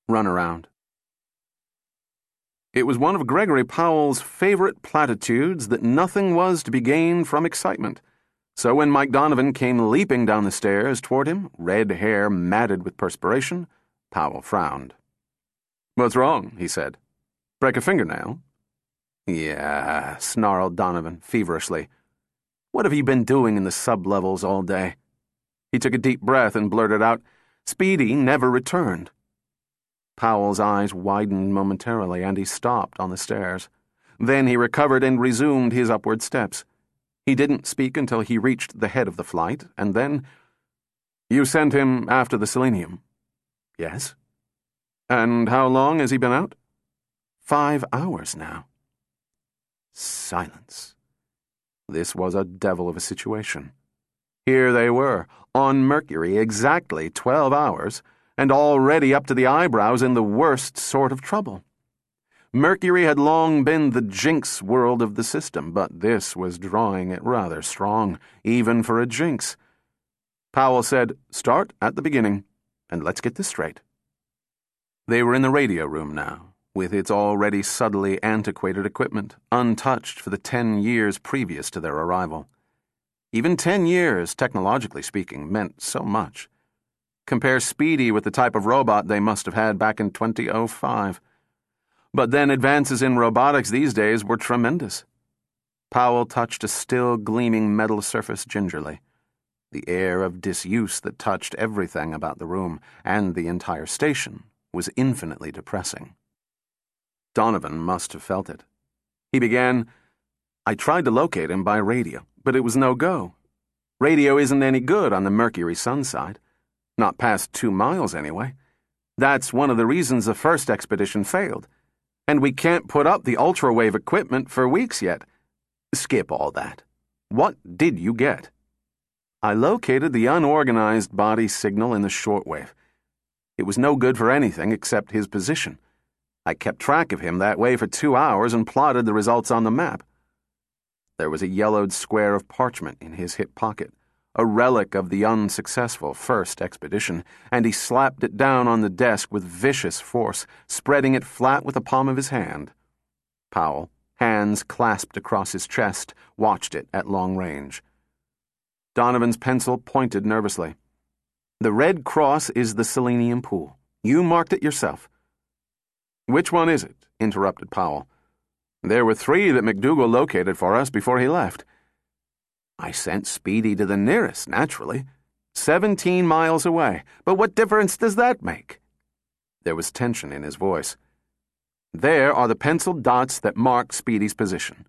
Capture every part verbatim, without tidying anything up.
run around. It was one of Gregory Powell's favorite platitudes that nothing was to be gained from excitement. So when Mike Donovan came leaping down the stairs toward him, red hair matted with perspiration, Powell frowned. "What's wrong?" he said. "Break a fingernail?" "Yeah," snarled Donovan feverishly. "What have you been doing in the sub-levels all day?" He took a deep breath and blurted out, "Speedy never returned." Powell's eyes widened momentarily, and he stopped on the stairs. Then he recovered and resumed his upward steps. He didn't speak until he reached the head of the flight, and then, "You sent him after the selenium?" "Yes." "And how long has he been out?" "Five hours now." Silence. This was a devil of a situation. Here they were, on Mercury exactly twelve hours, and already up to the eyebrows in the worst sort of trouble. Mercury had long been the jinx world of the system, but this was drawing it rather strong, even for a jinx. Powell said, "Start at the beginning, and let's get this straight." They were in the radio room now, with its already subtly antiquated equipment, untouched for the ten years previous to their arrival. Even ten years, technologically speaking, meant so much. Compare Speedy with the type of robot they must have had back in twenty oh five. But then advances in robotics these days were tremendous. Powell touched a still gleaming metal surface gingerly. The air of disuse that touched everything about the room and the entire station was infinitely depressing. Donovan must have felt it. He began, "I tried to locate him by radio, but it was no go. Radio isn't any good on the Mercury sun side. Not past two miles, anyway. That's one of the reasons the first expedition failed. And we can't put up the ultrawave equipment for weeks yet. Skip all that. What did you get?" "I located the unorganized body signal in the shortwave. It was no good for anything except his position. I kept track of him that way for two hours and plotted the results on the map." There was a yellowed square of parchment in his hip pocket, a relic of the unsuccessful first expedition, and he slapped it down on the desk with vicious force, spreading it flat with the palm of his hand. Powell, hands clasped across his chest, watched it at long range. Donovan's pencil pointed nervously. "The red cross is the selenium pool. You marked it yourself." "Which one is it?" interrupted Powell. "There were three that McDougal located for us before he left." "I sent Speedy to the nearest, naturally. Seventeen miles away. But what difference does that make?" There was tension in his voice. "There are the penciled dots that mark Speedy's position."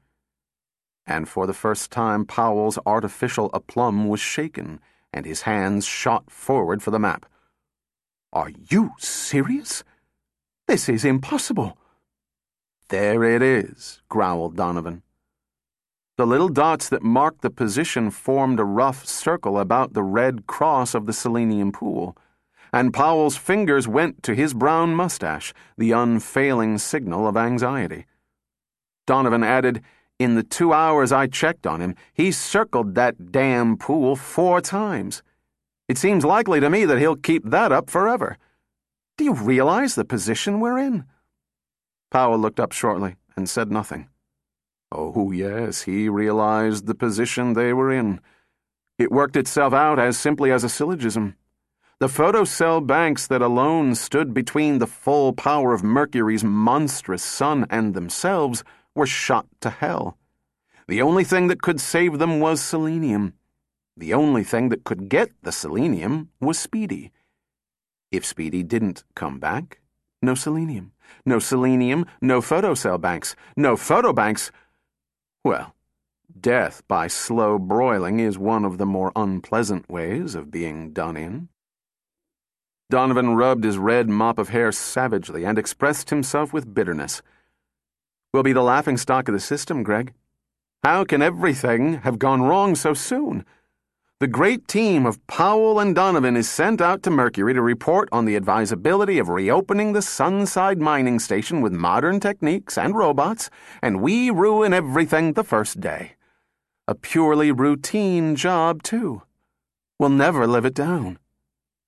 And for the first time, Powell's artificial aplomb was shaken, and his hands shot forward for the map. "Are you serious? This is impossible." "There it is," growled Donovan. The little dots that marked the position formed a rough circle about the red cross of the selenium pool, and Powell's fingers went to his brown mustache, the unfailing signal of anxiety. Donovan added, "In the two hours I checked on him, he circled that damn pool four times. It seems likely to me that he'll keep that up forever. Do you realize the position we're in?" Powell looked up shortly and said nothing. Oh, yes, he realized the position they were in. It worked itself out as simply as a syllogism. The photocell banks that alone stood between the full power of Mercury's monstrous sun and themselves were shot to hell. The only thing that could save them was selenium. The only thing that could get the selenium was Speedy. If Speedy didn't come back, no selenium. No selenium, no photocell banks. No photobanks. Well, death by slow broiling is one of the more unpleasant ways of being done in. Donovan rubbed his red mop of hair savagely and expressed himself with bitterness. "We'll be the laughingstock of the system, Greg. How can everything have gone wrong so soon? The great team of Powell and Donovan is sent out to Mercury to report on the advisability of reopening the Sunside mining station with modern techniques and robots, and we ruin everything the first day. A purely routine job, too. We'll never live it down."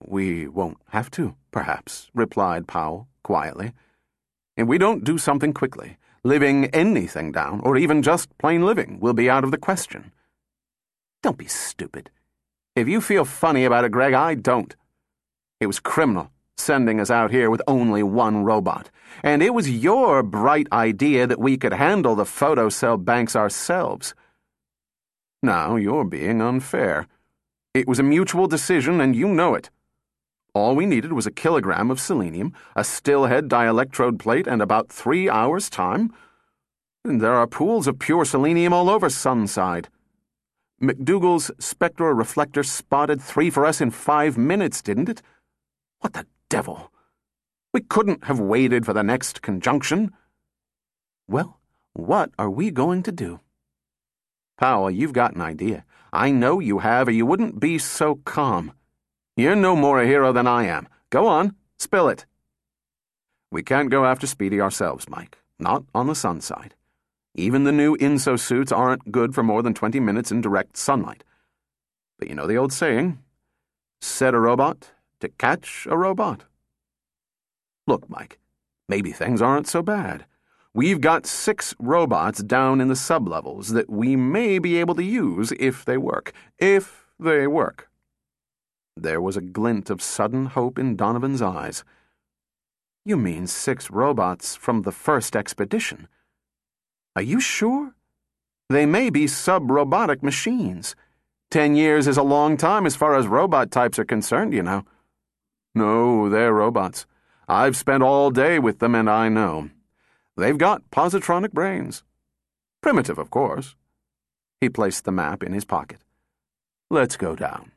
We won't have to, perhaps, replied Powell quietly. If we don't do something quickly, living anything down, or even just plain living, will be out of the question. Don't be stupid. If you feel funny about it, Greg, I don't. It was criminal, sending us out here with only one robot. And it was your bright idea that we could handle the photocell banks ourselves. Now you're being unfair. It was a mutual decision, and you know it. All we needed was a kilogram of selenium, a stillhead dielectrode plate, and about three hours' time. And there are pools of pure selenium all over Sunside. McDougal's spectroreflector spotted three for us in five minutes, didn't it? What the devil? We couldn't have waited for the next conjunction. Well, what are we going to do? Powell, you've got an idea. I know you have, or you wouldn't be so calm. You're no more a hero than I am. Go on, spill it. We can't go after Speedy ourselves, Mike. Not on the Sunside. Even the new INSO suits aren't good for more than twenty minutes in direct sunlight. But you know the old saying, set a robot to catch a robot. Look, Mike, maybe things aren't so bad. We've got six robots down in the sublevels that we may be able to use if they work. If they work. There was a glint of sudden hope in Donovan's eyes. You mean six robots from the first expedition? Are you sure? They may be sub-robotic machines. Ten years is a long time as far as robot types are concerned, you know. No, they're robots. I've spent all day with them, and I know. They've got positronic brains. Primitive, of course. He placed the map in his pocket. Let's go down.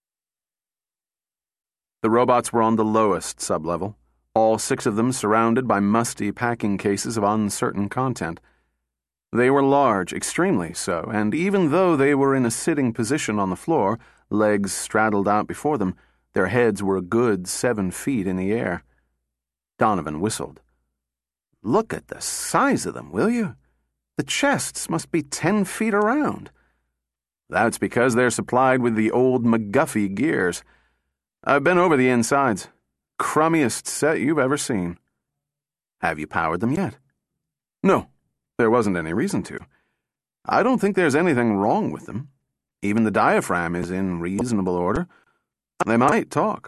The robots were on the lowest sublevel, all six of them surrounded by musty packing cases of uncertain content. They were large, extremely so, and even though they were in a sitting position on the floor, legs straddled out before them, their heads were a good seven feet in the air. Donovan whistled. Look at the size of them, will you? The chests must be ten feet around. That's because they're supplied with the old McGuffey gears. I've been over the insides. Crummiest set you've ever seen. Have you powered them yet? No. There wasn't any reason to. I don't think there's anything wrong with them. Even the diaphragm is in reasonable order. They might talk.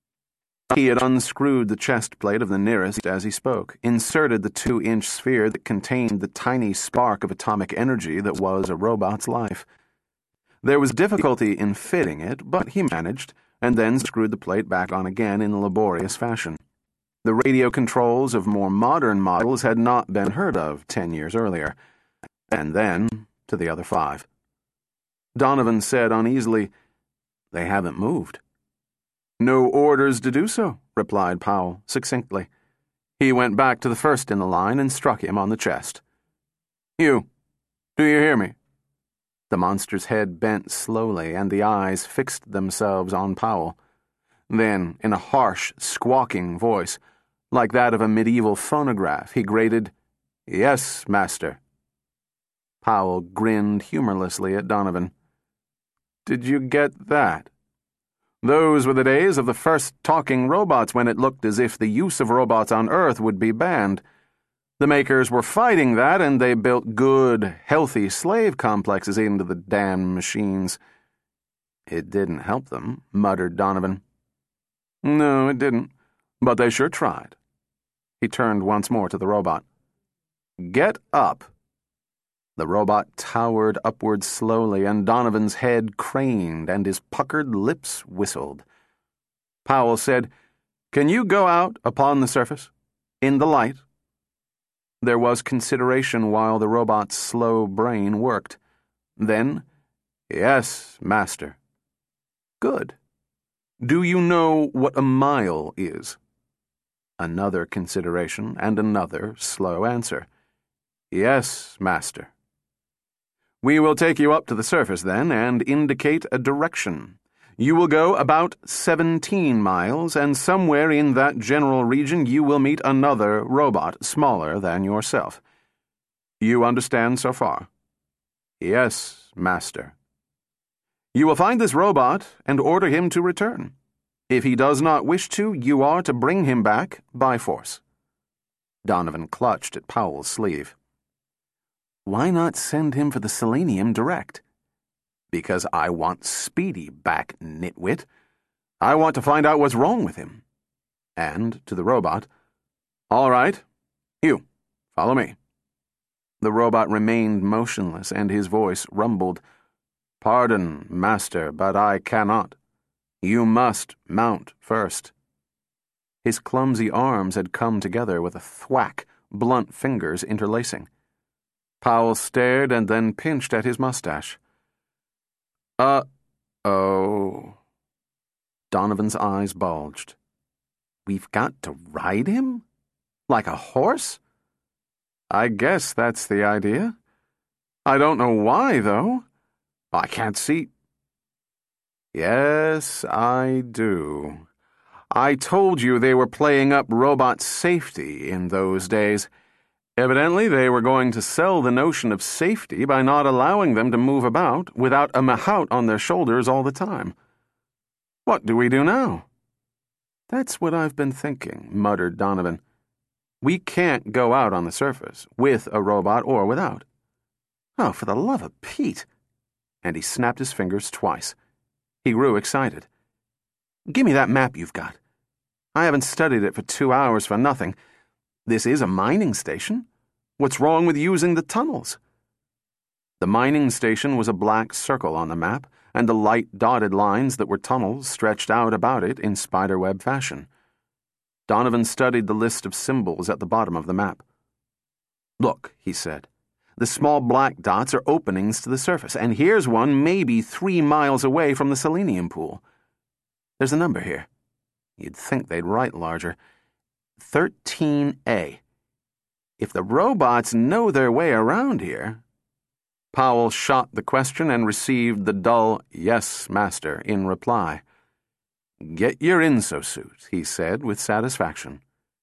He had unscrewed the chest plate of the nearest as he spoke, inserted the two-inch sphere that contained the tiny spark of atomic energy that was a robot's life. There was difficulty in fitting it, but he managed, and then screwed the plate back on again in a laborious fashion. The radio controls of more modern models had not been heard of ten years earlier. And then to the other five. Donovan said uneasily, They haven't moved. No orders to do so, replied Powell succinctly. He went back to the first in the line and struck him on the chest. You, do you hear me? The monster's head bent slowly, and the eyes fixed themselves on Powell. Then, in a harsh, squawking voice, like that of a medieval phonograph, he grated, Yes, master. Powell grinned humorlessly at Donovan. Did you get that? Those were the days of the first talking robots when it looked as if the use of robots on Earth would be banned. The makers were fighting that, and they built good, healthy slave complexes into the damned machines. It didn't help them, muttered Donovan. No, it didn't, but they sure tried. He turned once more to the robot. Get up. The robot towered upward slowly, and Donovan's head craned and his puckered lips whistled. Powell said, Can you go out upon the surface? In the light? There was consideration while the robot's slow brain worked. Then, Yes, master. Good. Do you know what a mile is? Another consideration and another slow answer. Yes, master. We will take you up to the surface then and indicate a direction. You will go about seventeen miles, and somewhere in that general region you will meet another robot smaller than yourself. You understand so far? Yes, master. You will find this robot and order him to return. If he does not wish to, you are to bring him back by force. Donovan clutched at Powell's sleeve. Why not send him for the selenium direct? Because I want Speedy back, nitwit. I want to find out what's wrong with him. And, to the robot, all right, you, follow me. The robot remained motionless, and his voice rumbled. Pardon, master, but I cannot. You must mount first. His clumsy arms had come together with a thwack, blunt fingers interlacing. Powell stared and then pinched at his mustache. Uh-oh. Donovan's eyes bulged. We've got to ride him? Like a horse? I guess that's the idea. I don't know why, though. I can't see. Yes, I do. I told you they were playing up robot safety in those days. Evidently, they were going to sell the notion of safety by not allowing them to move about without a mahout on their shoulders all the time. What do we do now? That's what I've been thinking, muttered Donovan. We can't go out on the surface, with a robot or without. Oh, for the love of Pete! And he snapped his fingers twice. He grew excited. Give me that map you've got. I haven't studied it for two hours for nothing. This is a mining station. What's wrong with using the tunnels? The mining station was a black circle on the map, and the light dotted lines that were tunnels stretched out about it in spiderweb fashion. Donovan studied the list of symbols at the bottom of the map. Look, he said. The small black dots are openings to the surface, and here's one maybe three miles away from the selenium pool. There's a number here. You'd think they'd write larger. thirteen A. If the robots know their way around here... Powell shot the question and received the dull, yes, master, in reply. Get your insosuit, he said with satisfaction.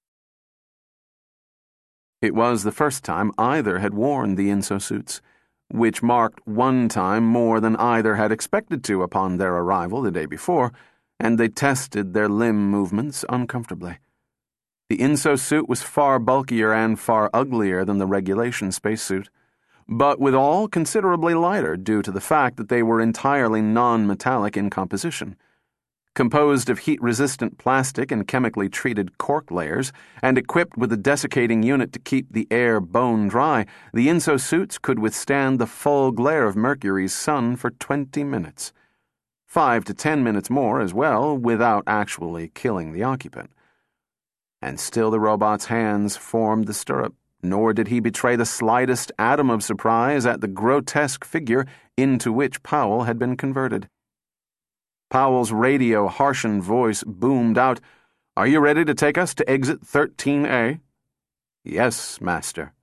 It was the first time either had worn the insosuits, which marked one time more than either had expected to upon their arrival the day before, and they tested their limb movements uncomfortably. The insosuit was far bulkier and far uglier than the regulation spacesuit, but withal considerably lighter due to the fact that they were entirely non-metallic in composition. Composed of heat-resistant plastic and chemically treated cork layers, and equipped with a desiccating unit to keep the air bone dry, the insosuits could withstand the full glare of Mercury's sun for twenty minutes. Five to ten minutes more as well, without actually killing the occupant. And still the robot's hands formed the stirrup, nor did he betray the slightest atom of surprise at the grotesque figure into which Powell had been converted. Powell's radio-harshened voice boomed out, Are you ready to take us to exit thirteen A? Yes, master.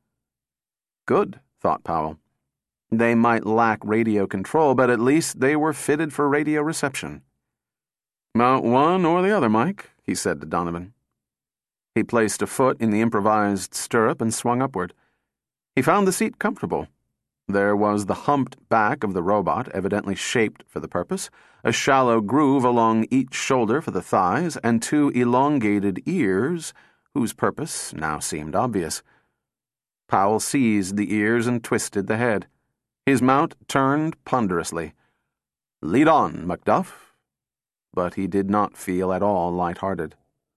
Good, thought Powell. They might lack radio control, but at least they were fitted for radio reception. Mount one or the other, Mike, he said to Donovan. He placed a foot in the improvised stirrup and swung upward. He found the seat comfortable. There was the humped back of the robot, evidently shaped for the purpose, a shallow groove along each shoulder for the thighs, and two elongated ears, whose purpose now seemed obvious. Powell seized the ears and twisted the head. His mount turned ponderously. Lead on, Macduff. But he did not feel at all light-hearted.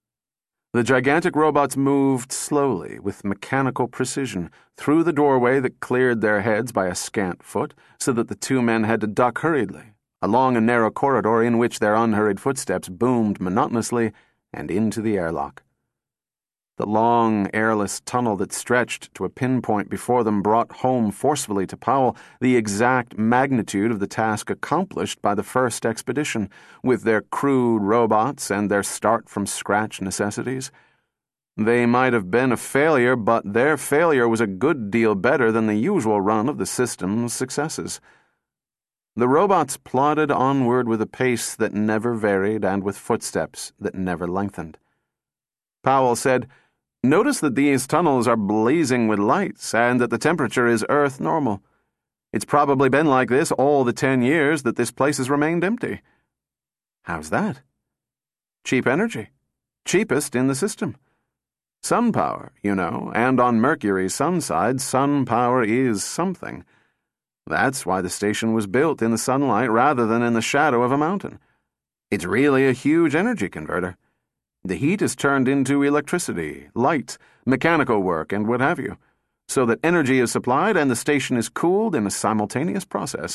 The gigantic robots moved slowly, with mechanical precision, through the doorway that cleared their heads by a scant foot, so that the two men had to duck hurriedly, along a narrow corridor in which their unhurried footsteps boomed monotonously, and into the airlock. The long, airless tunnel that stretched to a pinpoint before them brought home forcefully to Powell the exact magnitude of the task accomplished by the first expedition, with their crude robots and their start-from-scratch necessities. They might have been a failure, but their failure was a good deal better than the usual run of the system's successes. The robots plodded onward with a pace that never varied and with footsteps that never lengthened. Powell said, Notice that these tunnels are blazing with lights and that the temperature is Earth normal. It's probably been like this all the ten years that this place has remained empty. How's that? Cheap energy. Cheapest in the system. Sun power, you know, and on Mercury's sun side, sun power is something. That's why the station was built in the sunlight rather than in the shadow of a mountain. It's really a huge energy converter. The heat is turned into electricity, light, mechanical work, and what have you, so that energy is supplied and the station is cooled in a simultaneous process.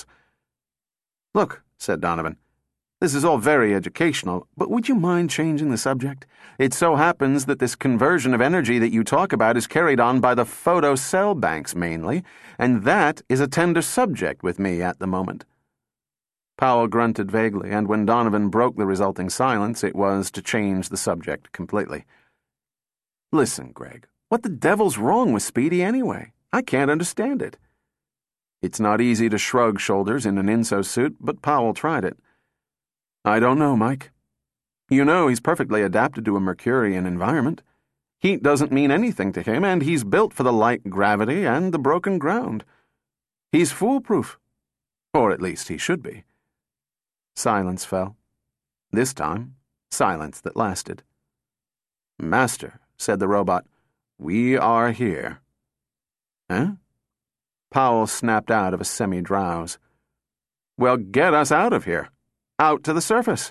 Look, said Donovan, this is all very educational, but would you mind changing the subject? It so happens that this conversion of energy that you talk about is carried on by the photocell banks mainly, and that is a tender subject with me at the moment. Powell grunted vaguely, and when Donovan broke the resulting silence, it was to change the subject completely. Listen, Greg, what the devil's wrong with Speedy anyway? I can't understand it. It's not easy to shrug shoulders in an inso suit, but Powell tried it. I don't know, Mike. You know he's perfectly adapted to a Mercurian environment. Heat doesn't mean anything to him, and he's built for the light gravity and the broken ground. He's foolproof. Or at least he should be. Silence fell. This time, silence that lasted. Master, said the robot, we are here. Huh? Powell snapped out of a semi-drowse. Well, get us out of here. Out to the surface.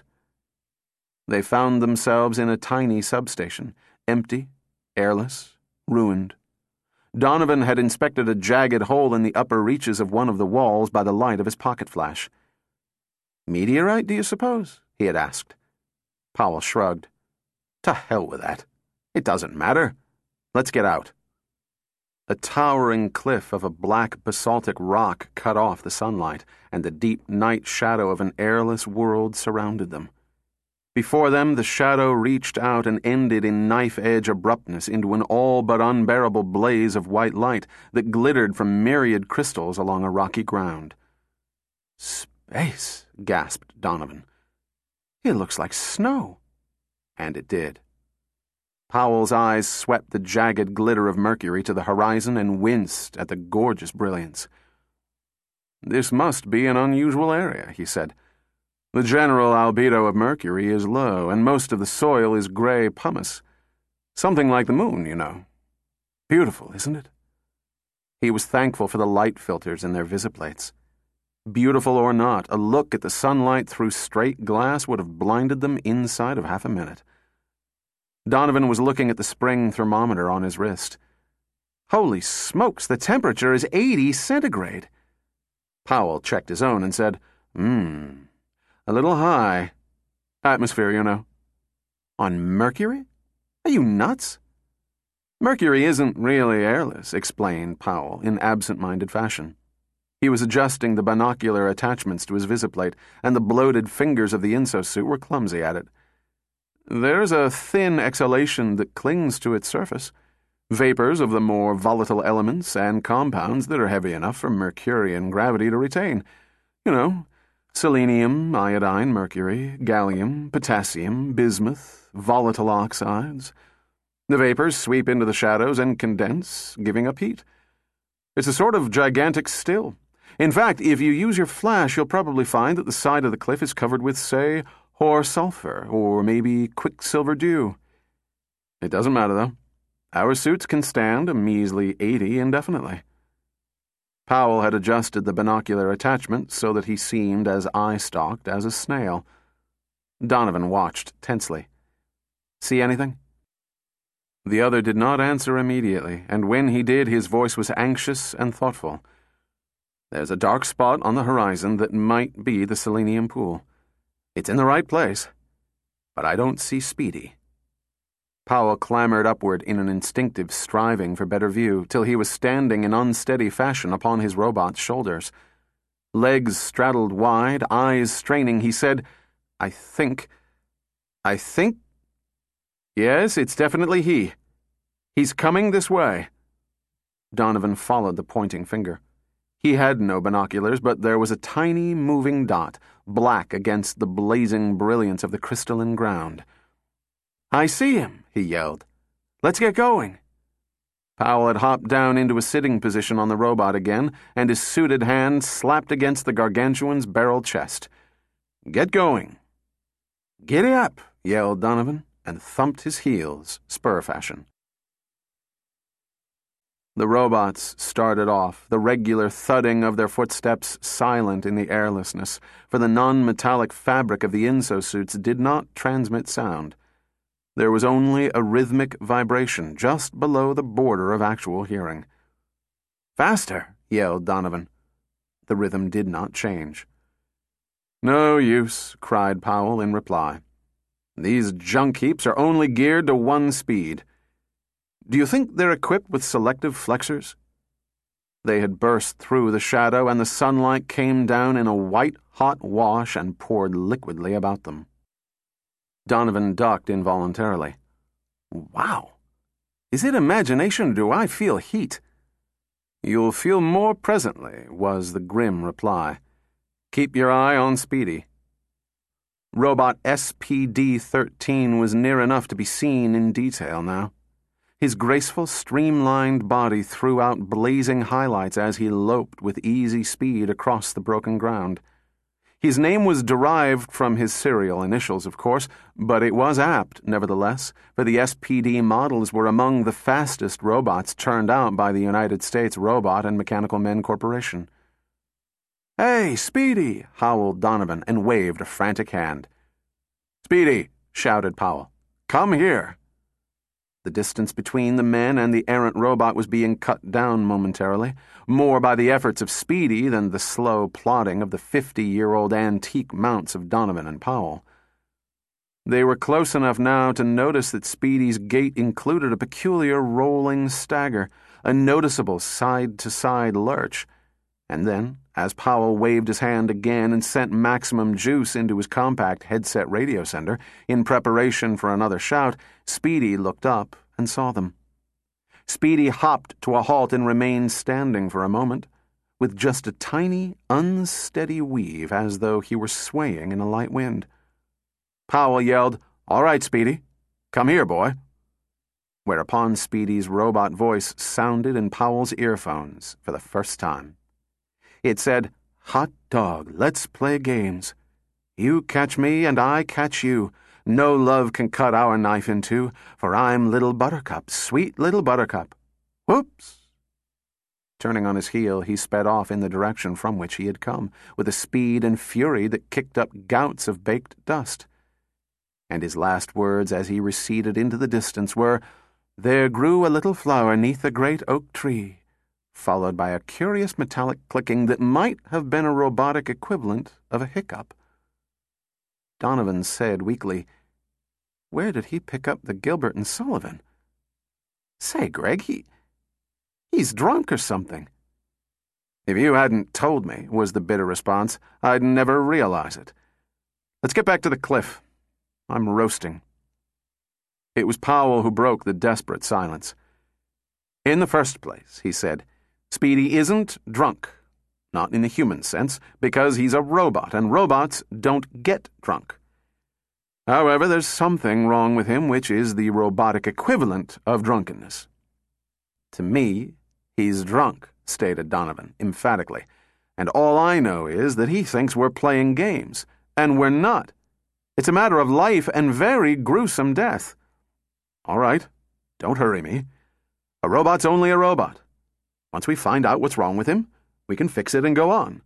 They found themselves in a tiny substation, empty, airless, ruined. Donovan had inspected a jagged hole in the upper reaches of one of the walls by the light of his pocket flash. Meteorite, do you suppose? He had asked. Powell shrugged. To hell with that. It doesn't matter. Let's get out. A towering cliff of a black basaltic rock cut off the sunlight, and the deep night shadow of an airless world surrounded them. Before them, the shadow reached out and ended in knife-edge abruptness into an all but unbearable blaze of white light that glittered from myriad crystals along a rocky ground. Space, gasped Donovan. It looks like snow. And it did. Powell's eyes swept the jagged glitter of Mercury to the horizon and winced at the gorgeous brilliance. This must be an unusual area, he said. The general albedo of Mercury is low, and most of the soil is gray pumice. Something like the moon, you know. Beautiful, isn't it? He was thankful for the light filters in their visiplates. Beautiful or not, a look at the sunlight through straight glass would have blinded them inside of half a minute. Donovan was looking at the spring thermometer on his wrist. Holy smokes, the temperature is eighty centigrade. Powell checked his own and said, Hmm, a little high. Atmosphere, you know. On Mercury? Are you nuts? Mercury isn't really airless, explained Powell in absent-minded fashion. He was adjusting the binocular attachments to his visiplate, and the bloated fingers of the inso-suit were clumsy at it. There's a thin exhalation that clings to its surface, vapors of the more volatile elements and compounds that are heavy enough for Mercurian gravity to retain. You know, selenium, iodine, mercury, gallium, potassium, bismuth, volatile oxides. The vapors sweep into the shadows and condense, giving up heat. It's a sort of gigantic still. In fact, if you use your flash, you'll probably find that the side of the cliff is covered with, say, or sulfur, or maybe quicksilver dew. It doesn't matter, though. Our suits can stand a measly eighty indefinitely. Powell had adjusted the binocular attachment so that he seemed as eye-stalked as a snail. Donovan watched tensely. See anything? The other did not answer immediately, and when he did, his voice was anxious and thoughtful. There's a dark spot on the horizon that might be the selenium pool. It's in the right place, but I don't see Speedy. Powell clambered upward in an instinctive striving for better view, till he was standing in unsteady fashion upon his robot's shoulders. Legs straddled wide, eyes straining, he said, I think... I think... Yes, it's definitely he. He's coming this way. Donovan followed the pointing finger. He had no binoculars, but there was a tiny moving dot, black against the blazing brilliance of the crystalline ground. I see him, he yelled. Let's get going. Powell had hopped down into a sitting position on the robot again, and his suited hand slapped against the gargantuan's barrel chest. Get going. Giddy up, yelled Donovan, and thumped his heels, spur fashion. The robots started off, the regular thudding of their footsteps silent in the airlessness, for the non-metallic fabric of the insosuits did not transmit sound. There was only a rhythmic vibration just below the border of actual hearing. "Faster!" yelled Donovan. The rhythm did not change. "No use," cried Powell in reply. "These junk heaps are only geared to one speed. Do you think they're equipped with selective flexors?" They had burst through the shadow, and the sunlight came down in a white-hot wash and poured liquidly about them. Donovan ducked involuntarily. "Wow! Is it imagination or do I feel heat?" "You'll feel more presently," was the grim reply. "Keep your eye on Speedy." Robot S P D thirteen was near enough to be seen in detail now. His graceful, streamlined body threw out blazing highlights as he loped with easy speed across the broken ground. His name was derived from his serial initials, of course, but it was apt, nevertheless, for the S P D models were among the fastest robots turned out by the United States Robot and Mechanical Men Corporation. "Hey, Speedy!" howled Donovan and waved a frantic hand. "Speedy!" shouted Powell. "Come here!" The distance between the men and the errant robot was being cut down momentarily, more by the efforts of Speedy than the slow plodding of the fifty-year-old antique mounts of Donovan and Powell. They were close enough now to notice that Speedy's gait included a peculiar rolling stagger, a noticeable side-to-side lurch, and then, as Powell waved his hand again and sent maximum juice into his compact headset radio sender in preparation for another shout, Speedy looked up and saw them. Speedy hopped to a halt and remained standing for a moment, with just a tiny, unsteady weave as though he were swaying in a light wind. Powell yelled, "All right, Speedy. Come here, boy." Whereupon Speedy's robot voice sounded in Powell's earphones for the first time. It said, "Hot dog, let's play games. You catch me and I catch you. No love can cut our knife in two, for I'm Little Buttercup, sweet Little Buttercup. Whoops!" Turning on his heel, he sped off in the direction from which he had come, with a speed and fury that kicked up gouts of baked dust. And his last words as he receded into the distance were, "There grew a little flower 'neath a great oak tree," followed by a curious metallic clicking that might have been a robotic equivalent of a hiccup. Donovan said weakly, "Where did he pick up the Gilbert and Sullivan? Say, Greg, he... he's drunk or something." "If you hadn't told me," was the bitter response, "I'd never realize it. Let's get back to the cliff. I'm roasting." It was Powell who broke the desperate silence. "In the first place," he said, "Speedy isn't drunk. Not in the human sense, because he's a robot, and robots don't get drunk. However, there's something wrong with him which is the robotic equivalent of drunkenness." "To me, he's drunk," stated Donovan emphatically, "and all I know is that he thinks we're playing games, and we're not. It's a matter of life and very gruesome death." "All right, don't hurry me. A robot's only a robot. Once we find out what's wrong with him, we can fix it and go on."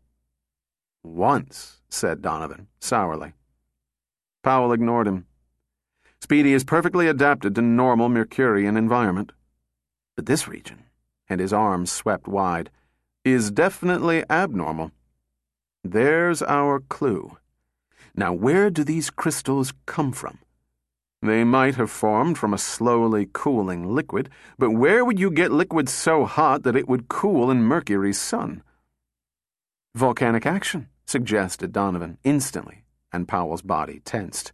"Once," said Donovan, sourly. Powell ignored him. "Speedy is perfectly adapted to normal Mercurian environment. But this region," and his arms swept wide, "is definitely abnormal. There's our clue. Now, where do these crystals come from? They might have formed from a slowly cooling liquid, but where would you get liquid so hot that it would cool in Mercury's sun?" "Volcanic action," suggested Donovan instantly, and Powell's body tensed.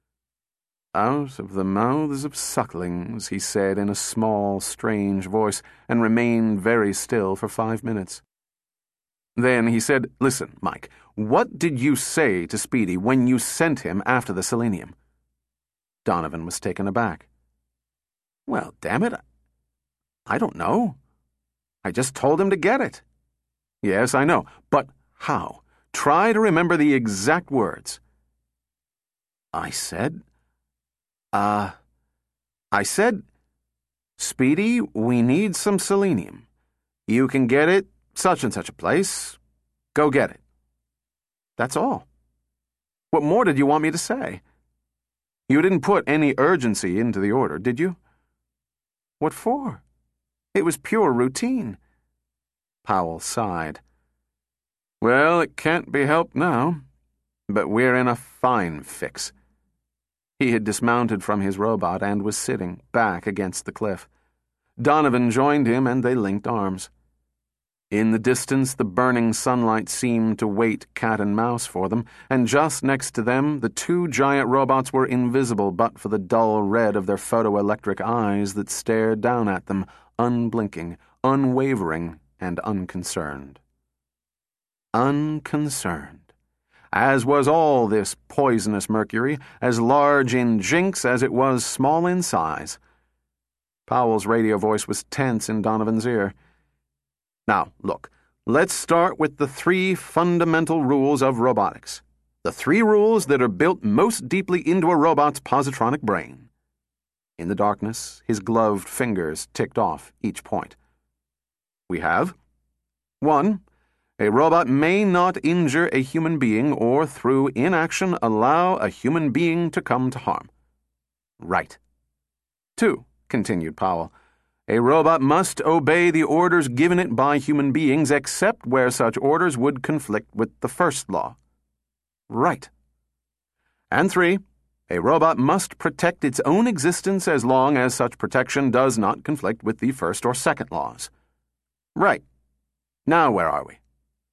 "Out of the mouths of sucklings," he said in a small, strange voice, and remained very still for five minutes. Then he said, "Listen, Mike, what did you say to Speedy when you sent him after the selenium?" Donovan was taken aback. "Well, damn it, I don't know. I just told him to get it." "Yes, I know, but how? Try to remember the exact words." "I said, Uh, I said, Speedy, we need some selenium. You can get it such and such a place. Go get it. That's all. What more did you want me to say? You didn't put any urgency into the order, did you? What for? It was pure routine. Powell sighed. Well, it can't be helped now, but we're in a fine fix. He had dismounted from his robot and was sitting back against the cliff. Donovan joined him and they linked arms. In the distance, the burning sunlight seemed to wait cat and mouse for them, and just next to them, the two giant robots were invisible but for the dull red of their photoelectric eyes that stared down at them, unblinking, unwavering, and unconcerned. Unconcerned, as was all this poisonous mercury, as large in jinx as it was small in size. Powell's radio voice was tense in Donovan's ear. Now, look, let's start with the three fundamental rules of robotics. The three rules that are built most deeply into a robot's positronic brain. In the darkness, his gloved fingers ticked off each point. We have: one, a robot may not injure a human being or through inaction allow a human being to come to harm. Right. Two, continued Powell, a robot must obey the orders given it by human beings except where such orders would conflict with the first law. Right. And three, a robot must protect its own existence as long as such protection does not conflict with the first or second laws. Right. Now where are we?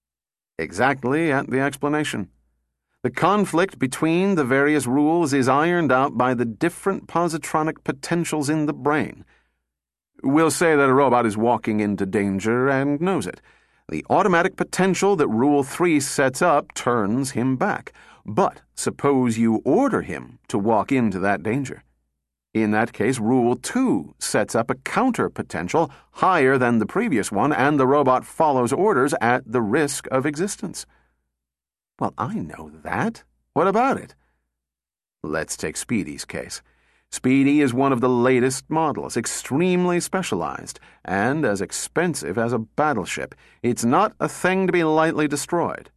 Exactly at the explanation. The conflict between the various rules is ironed out by the different positronic potentials in the brain. We'll say that a robot is walking into danger and knows it. The automatic potential that Rule three sets up turns him back. But suppose you order him to walk into that danger. In that case, Rule two sets up a counter potential higher than the previous one, and the robot follows orders at the risk of existence. Well, I know that. What about it? Let's take Speedy's case. Speedy is one of the latest models, extremely specialized, and as expensive as a battleship. It's not a thing to be lightly destroyed.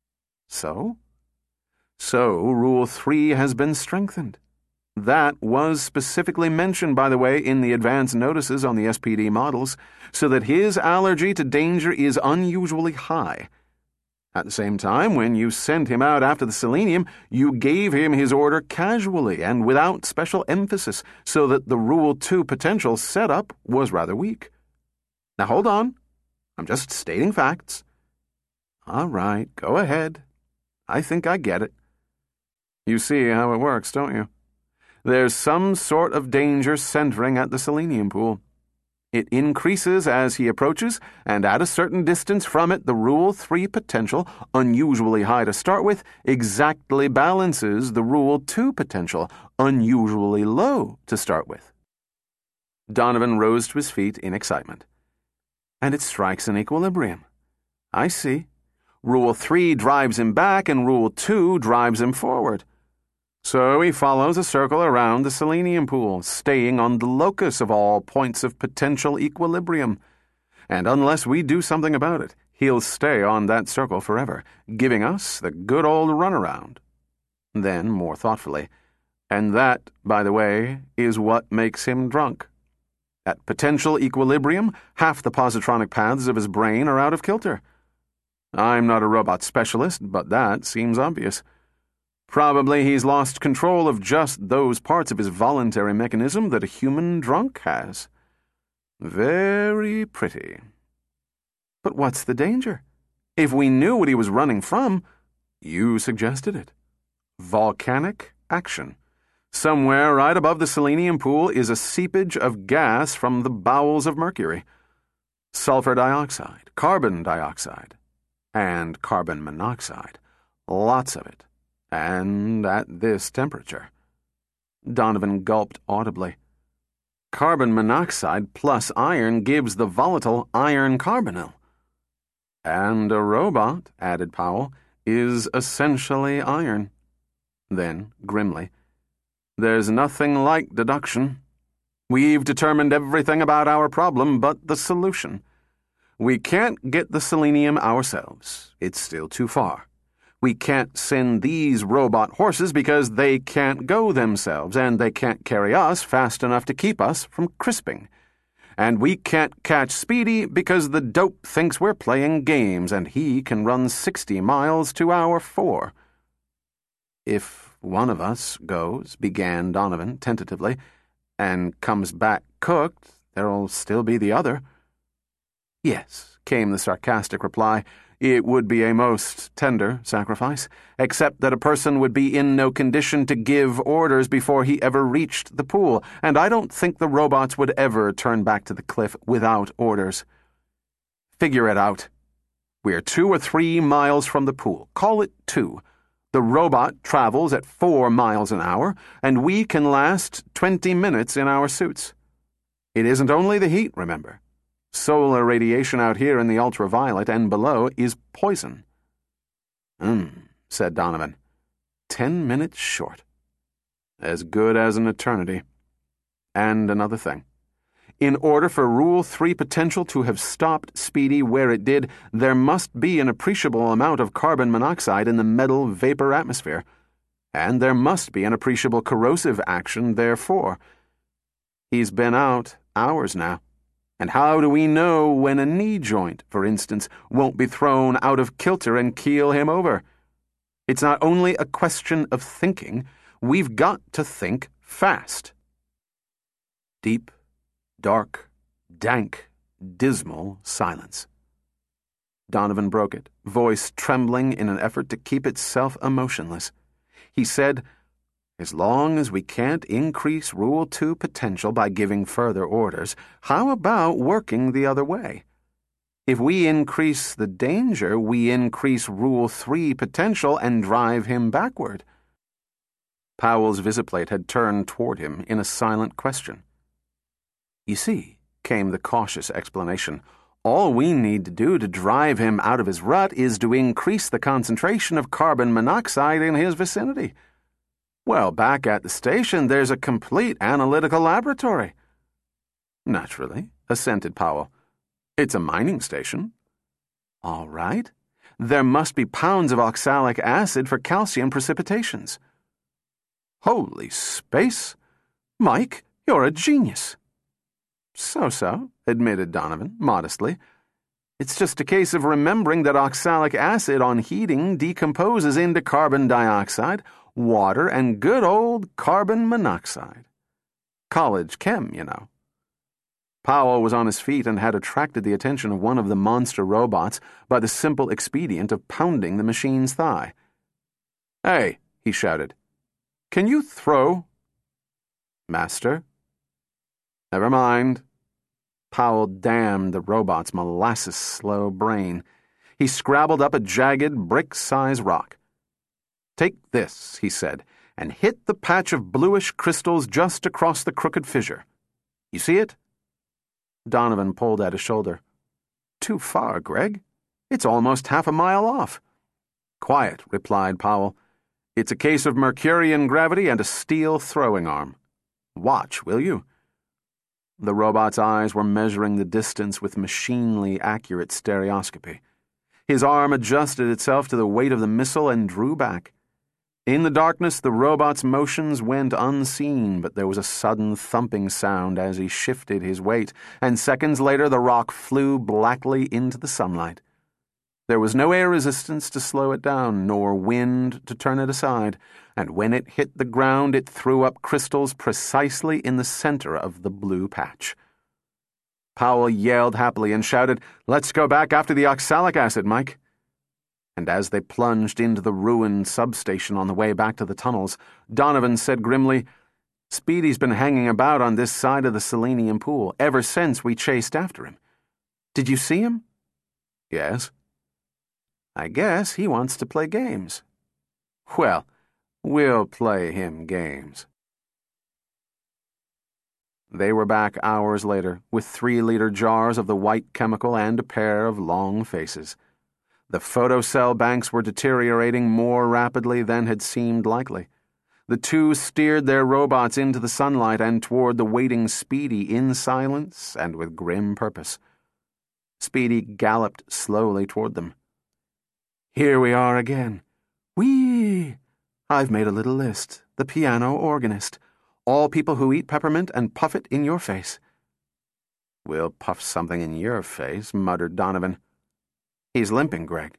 So? So, Rule three has been strengthened. That was specifically mentioned, by the way, in the advance notices on the S P D models, so that his allergy to danger is unusually high. At the same time, when you sent him out after the selenium, you gave him his order casually and without special emphasis, so that the Rule two potential setup was rather weak. Now hold on. I'm just stating facts. All right, go ahead. I think I get it. You see how it works, don't you? There's some sort of danger centering at the selenium pool. It increases as he approaches, and at a certain distance from it, the Rule three potential, unusually high to start with, exactly balances the Rule two potential, unusually low to start with. Donovan rose to his feet in excitement. And it strikes an equilibrium. I see. Rule three drives him back, and Rule two drives him forward. So he follows a circle around the selenium pool, staying on the locus of all points of potential equilibrium. And unless we do something about it, he'll stay on that circle forever, giving us the good old runaround. Then, more thoughtfully, and that, by the way, is what makes him drunk. At potential equilibrium, half the positronic paths of his brain are out of kilter. I'm not a robot specialist, but that seems obvious. Probably he's lost control of just those parts of his voluntary mechanism that a human drunk has. Very pretty. But what's the danger? If we knew what he was running from, you suggested it. Volcanic action. Somewhere right above the selenium pool is a seepage of gas from the bowels of Mercury. Sulfur dioxide, carbon dioxide, and carbon monoxide. Lots of it. And at this temperature. Donovan gulped audibly. Carbon monoxide plus iron gives the volatile iron carbonyl. And a robot, added Powell, is essentially iron. Then, grimly, There's nothing like deduction. We've determined everything about our problem but the solution. We can't get the selenium ourselves. It's still too far. We can't send these robot horses because they can't go themselves, and they can't carry us fast enough to keep us from crisping. And we can't catch Speedy because the dope thinks we're playing games, and he can run sixty miles to our four. If one of us goes, began Donovan tentatively, and comes back cooked, there'll still be the other. Yes, came the sarcastic reply. It would be a most tender sacrifice, except that a person would be in no condition to give orders before he ever reached the pool, and I don't think the robots would ever turn back to the cliff without orders. Figure it out. We're two or three miles from the pool. Call it two. The robot travels at four miles an hour, and we can last twenty minutes in our suits. It isn't only the heat, remember. Solar radiation out here in the ultraviolet and below is poison. Hmm, said Donovan. Ten minutes short. As good as an eternity. And another thing. In order for Rule three potential to have stopped Speedy where it did, there must be an appreciable amount of carbon monoxide in the metal vapor atmosphere. And there must be an appreciable corrosive action, therefore. He's been out hours now. And how do we know when a knee joint, for instance, won't be thrown out of kilter and keel him over? It's not only a question of thinking. We've got to think fast. Deep, dark, dank, dismal silence. Donovan broke it, voice trembling in an effort to keep itself emotionless. He said, As long as we can't increase Rule two potential by giving further orders, how about working the other way? If we increase the danger, we increase Rule three potential and drive him backward. Powell's visiplate had turned toward him in a silent question. You see, came the cautious explanation, all we need to do to drive him out of his rut is to increase the concentration of carbon monoxide in his vicinity. Well, back at the station, there's a complete analytical laboratory. Naturally, assented Powell. It's a mining station. All right. There must be pounds of oxalic acid for calcium precipitations. Holy space! Mike, you're a genius. So-so, admitted Donovan, modestly. It's just a case of remembering that oxalic acid on heating decomposes into carbon dioxide, water, and good old carbon monoxide. College chem, you know. Powell was on his feet and had attracted the attention of one of the monster robots by the simple expedient of pounding the machine's thigh. Hey, he shouted. Can you throw? Master? Never mind. Powell damned the robot's molasses-slow brain. He scrabbled up a jagged, brick-sized rock. Take this, he said, and hit the patch of bluish crystals just across the crooked fissure. You see it? Donovan pulled at his shoulder. Too far, Greg. It's almost half a mile off. Quiet, replied Powell. It's a case of Mercurian gravity and a steel throwing arm. Watch, will you? The robot's eyes were measuring the distance with machinely accurate stereoscopy. His arm adjusted itself to the weight of the missile and drew back. In the darkness, the robot's motions went unseen, but there was a sudden thumping sound as he shifted his weight, and seconds later the rock flew blackly into the sunlight. There was no air resistance to slow it down, nor wind to turn it aside, and when it hit the ground it threw up crystals precisely in the center of the blue patch. Powell yelled happily and shouted, Let's go back after the oxalic acid, Mike. And as they plunged into the ruined substation on the way back to the tunnels, Donovan said grimly, Speedy's been hanging about on this side of the selenium pool ever since we chased after him. Did you see him? Yes. I guess he wants to play games. Well, we'll play him games. They were back hours later, with three-liter jars of the white chemical and a pair of long faces. The photocell banks were deteriorating more rapidly than had seemed likely. The two steered their robots into the sunlight and toward the waiting Speedy in silence and with grim purpose. Speedy galloped slowly toward them. Here we are again. Whee! I've made a little list. The piano organist. All people who eat peppermint and puff it in your face. We'll puff something in your face, muttered Donovan. He's limping, Greg.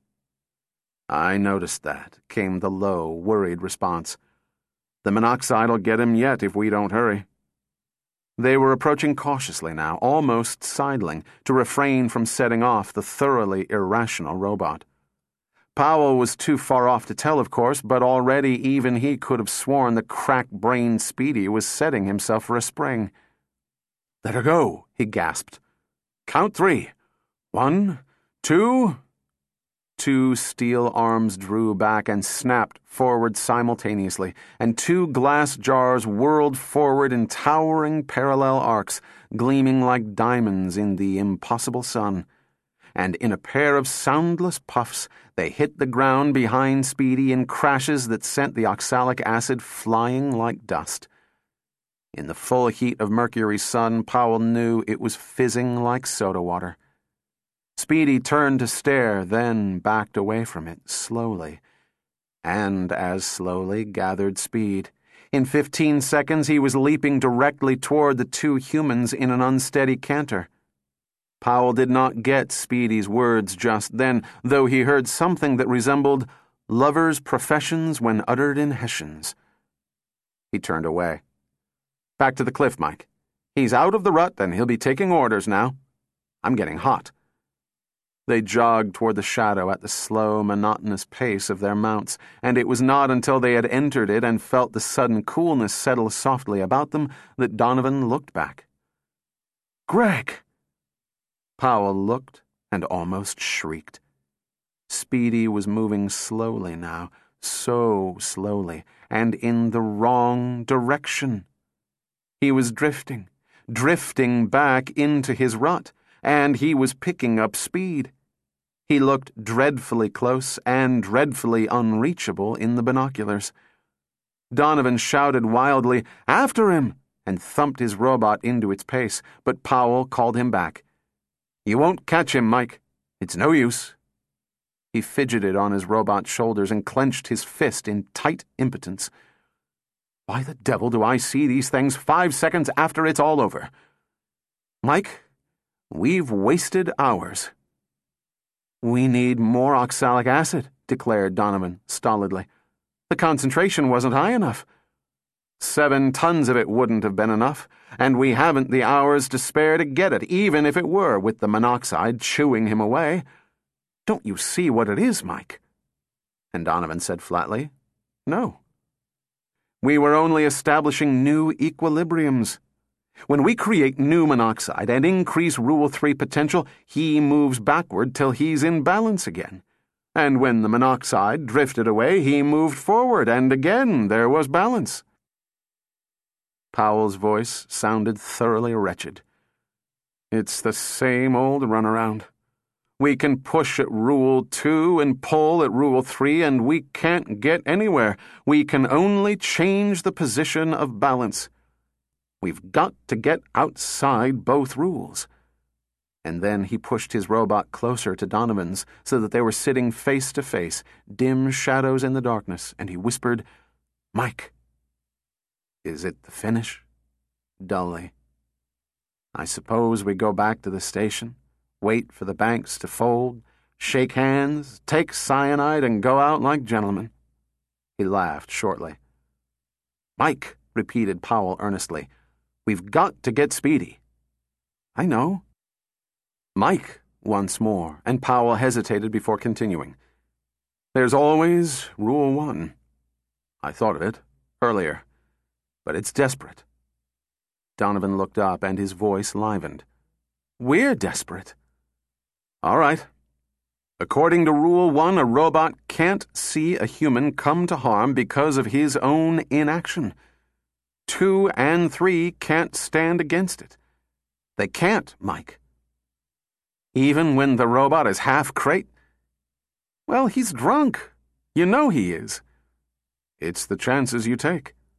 I noticed that, came the low, worried response. The monoxide'll get him yet if we don't hurry. They were approaching cautiously now, almost sidling, to refrain from setting off the thoroughly irrational robot. Powell was too far off to tell, of course, but already even he could have sworn the crack-brained Speedy was setting himself for a spring. Let her go, he gasped. Count three. One, two... Two steel arms drew back and snapped forward simultaneously, and two glass jars whirled forward in towering parallel arcs, gleaming like diamonds in the impossible sun. And in a pair of soundless puffs, they hit the ground behind Speedy in crashes that sent the oxalic acid flying like dust. In the full heat of Mercury's sun, Powell knew it was fizzing like soda water. Speedy turned to stare, then backed away from it, slowly. And as slowly gathered speed. In fifteen seconds he was leaping directly toward the two humans in an unsteady canter. Powell did not get Speedy's words just then, though he heard something that resembled lovers' professions when uttered in Hessians. He turned away. Back to the cliff, Mike. He's out of the rut and he'll be taking orders now. I'm getting hot. They jogged toward the shadow at the slow, monotonous pace of their mounts, and it was not until they had entered it and felt the sudden coolness settle softly about them that Donovan looked back. Greg! Powell looked and almost shrieked. Speedy was moving slowly now, so slowly, and in the wrong direction. He was drifting, drifting back into his rut, and he was picking up speed. He looked dreadfully close and dreadfully unreachable in the binoculars. Donovan shouted wildly, "After him!" and thumped his robot into its pace, but Powell called him back. You won't catch him, Mike. It's no use. He fidgeted on his robot's shoulders and clenched his fist in tight impotence. Why the devil do I see these things five seconds after it's all over? Mike, we've wasted hours. We need more oxalic acid, declared Donovan stolidly. The concentration wasn't high enough. Seven tons of it wouldn't have been enough, and we haven't the hours to spare to get it, even if it were, with the monoxide chewing him away. Don't you see what it is, Mike? And Donovan said flatly, No. We were only establishing new equilibriums. When we create new monoxide and increase Rule three potential, he moves backward till he's in balance again. And when the monoxide drifted away, he moved forward, and again there was balance. Powell's voice sounded thoroughly wretched. It's the same old runaround. We can push at Rule two and pull at Rule three, and we can't get anywhere. We can only change the position of balance. We've got to get outside both rules. And then he pushed his robot closer to Donovan's so that they were sitting face to face, dim shadows in the darkness, and he whispered, Mike. Is it the finish? Dully. I suppose we go back to the station, wait for the banks to fold, shake hands, take cyanide, and go out like gentlemen. He laughed shortly. Mike, repeated Powell earnestly, we've got to get Speedy. I know. Mike, once more, and Powell hesitated before continuing. There's always Rule one. I thought of it earlier. But it's desperate. Donovan looked up, and his voice livened. We're desperate. All right. According to Rule one, a robot can't see a human come to harm because of his own inaction. Two and three can't stand against it. They can't, Mike. Even when the robot is half crate? Well, he's drunk. You know he is. It's the chances you take.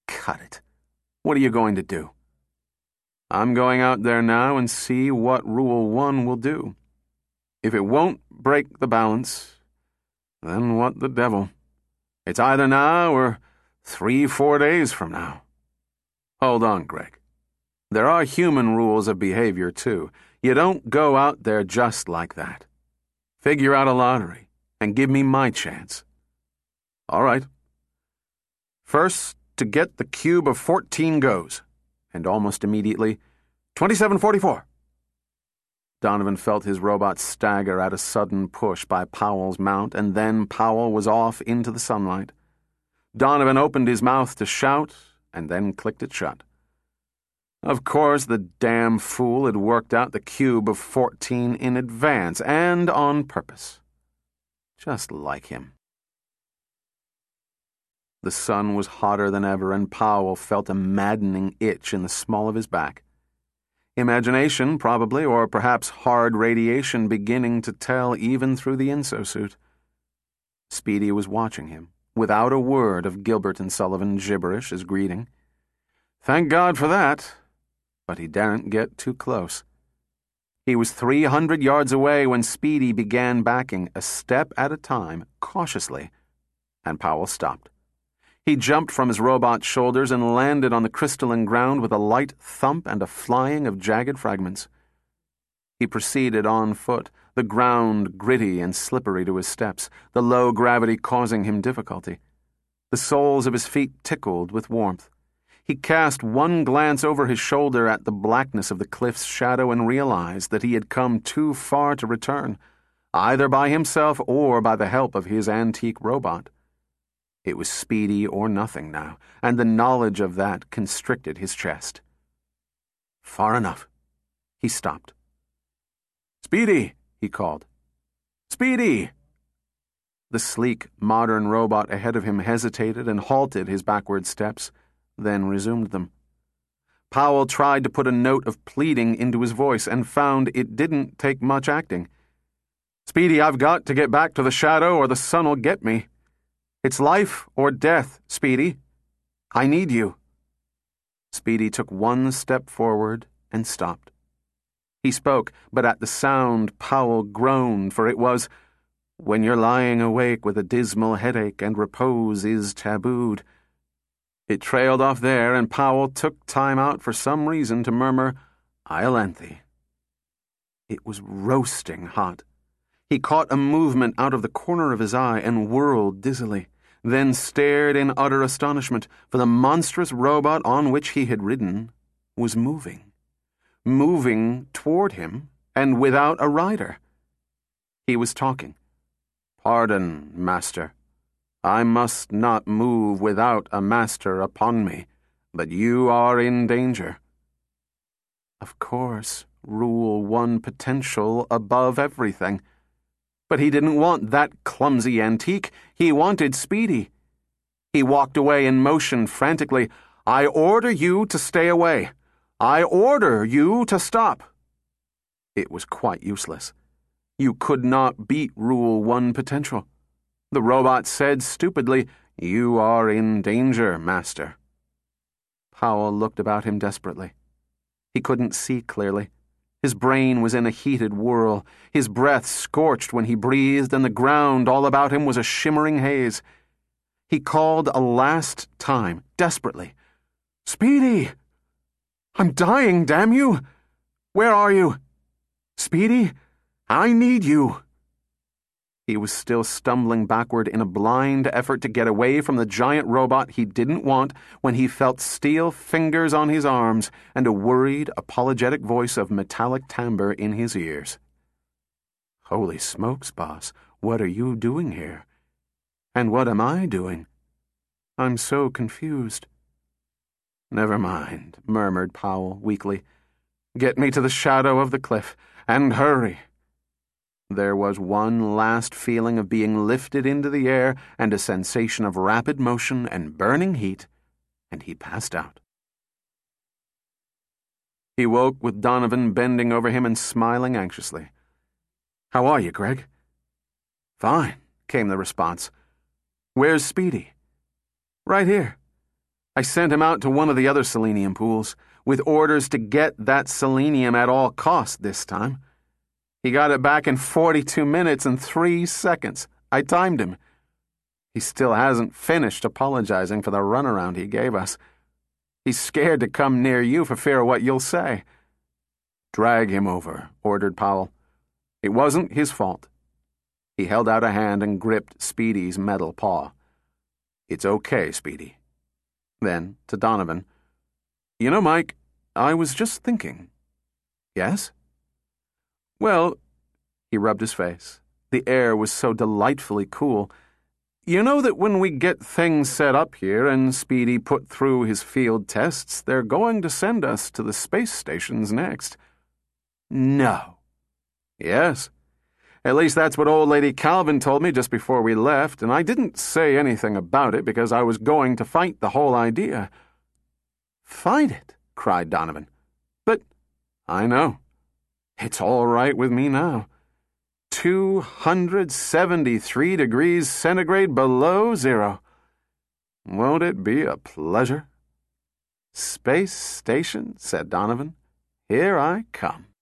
Cut it. What are you going to do? I'm going out there now and see what Rule One will do. If it won't break the balance, then what the devil? It's either now or three, four days from now. Hold on, Greg. There are human rules of behavior, too. You don't go out there just like that. Figure out a lottery and give me my chance. All right. First, to get the cube of fourteen goes. And almost immediately, twenty-seven forty-four. Donovan felt his robot stagger at a sudden push by Powell's mount, and then Powell was off into the sunlight. Donovan opened his mouth to shout, and then clicked it shut. Of course, the damn fool had worked out the cube of fourteen in advance, and on purpose. Just like him. The sun was hotter than ever, and Powell felt a maddening itch in the small of his back. Imagination, probably, or perhaps hard radiation beginning to tell even through the inso-suit. Speedy was watching him, without a word of Gilbert and Sullivan gibberish as greeting. Thank God for that, but he daren't get too close. He was three hundred yards away when Speedy began backing, a step at a time, cautiously, and Powell stopped. He jumped from his robot's shoulders and landed on the crystalline ground with a light thump and a flying of jagged fragments. He proceeded on foot, the ground gritty and slippery to his steps, the low gravity causing him difficulty. The soles of his feet tickled with warmth. He cast one glance over his shoulder at the blackness of the cliff's shadow and realized that he had come too far to return, either by himself or by the help of his antique robot. It was Speedy or nothing now, and the knowledge of that constricted his chest. Far enough. He stopped. Speedy, he called. Speedy! The sleek, modern robot ahead of him hesitated and halted his backward steps, then resumed them. Powell tried to put a note of pleading into his voice and found it didn't take much acting. Speedy, I've got to get back to the shadow or the sun'll get me. It's life or death, Speedy. I need you. Speedy took one step forward and stopped. He spoke, but at the sound Powell groaned, for it was, "When you're lying awake with a dismal headache and repose is tabooed." It trailed off there, and Powell took time out for some reason to murmur, "Iolanthe." It was roasting hot. He caught a movement out of the corner of his eye and whirled dizzily, then stared in utter astonishment, for the monstrous robot on which he had ridden was moving. Moving toward him, and without a rider. He was talking. "Pardon, master. I must not move without a master upon me, but you are in danger." Of course, Rule One potential above everything. But he didn't want that clumsy antique. He wanted Speedy. He walked away and motioned frantically, "I order you to stay away. I order you to stop." It was quite useless. You could not beat Rule One potential. The robot said stupidly, "You are in danger, master." Powell looked about him desperately. He couldn't see clearly. His brain was in a heated whirl. His breath scorched when he breathed, and the ground all about him was a shimmering haze. He called a last time, desperately, "Speedy! I'm dying, damn you! Where are you? Speedy, I need you!" He was still stumbling backward in a blind effort to get away from the giant robot he didn't want when he felt steel fingers on his arms and a worried, apologetic voice of metallic timbre in his ears. "Holy smokes, boss, what are you doing here? And what am I doing? I'm so confused." "Never mind," murmured Powell weakly. "Get me to the shadow of the cliff, and hurry." There was one last feeling of being lifted into the air and a sensation of rapid motion and burning heat, and he passed out. He woke with Donovan bending over him and smiling anxiously. "How are you, Greg?" "Fine," came the response. "Where's Speedy?" "Right here. I sent him out to one of the other selenium pools, with orders to get that selenium at all costs this time. He got it back in forty-two minutes and three seconds. I timed him. He still hasn't finished apologizing for the runaround he gave us. He's scared to come near you for fear of what you'll say. Drag him over, ordered Powell. It wasn't his fault. He held out a hand and gripped Speedy's metal paw. It's okay, Speedy. Then, to Donovan, You know, Mike, I was just thinking. Yes? Well, he rubbed his face. The air was so delightfully cool. You know that when we get things set up here and Speedy put through his field tests, they're going to send us to the space stations next. No. Yes. At least that's what old lady Calvin told me just before we left, and I didn't say anything about it because I was going to fight the whole idea. Fight it, cried Donovan. But I know. It's all right with me now. two hundred seventy-three degrees centigrade below zero. Won't it be a pleasure? Space station, said Donovan. Here I come.